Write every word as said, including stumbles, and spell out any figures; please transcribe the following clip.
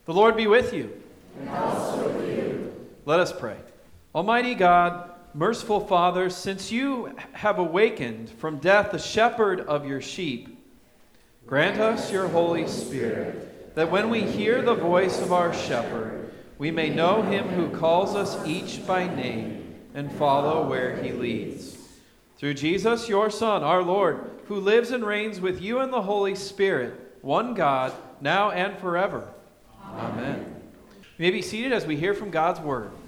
The Lord be with you. And also with you. Let us pray. Almighty God, merciful Father, since you have awakened from death the shepherd of your sheep, grant us your Holy Spirit, that when we hear the voice of our shepherd, we may know him who calls us each by name and follow where he leads. Through Jesus, your Son, our Lord, who lives and reigns with you in the Holy Spirit, one God, now and forever. Amen. You may be seated as we hear from God's word.